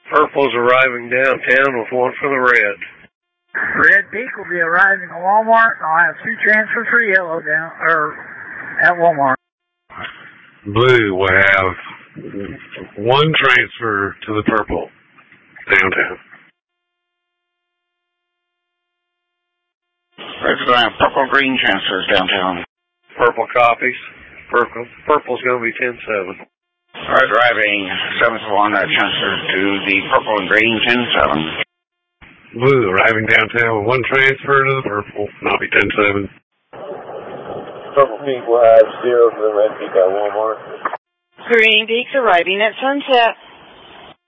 Purple's arriving downtown with one for the red. Red Peak will be arriving at Walmart. I'll have 2 transfers for yellow down at Walmart. Blue will have 1 transfer to the purple downtown. Red's going to have purple green transfers downtown. Purple copies. Purple's going to be 10-7. Red driving 7-1 transfer to the purple and green 10-7. Blue arriving downtown with 1 transfer to the purple, and I'll be 10-7. Purple Peak will have 0 to the Red Peak at Walmart. Green Peak's arriving at Sunset.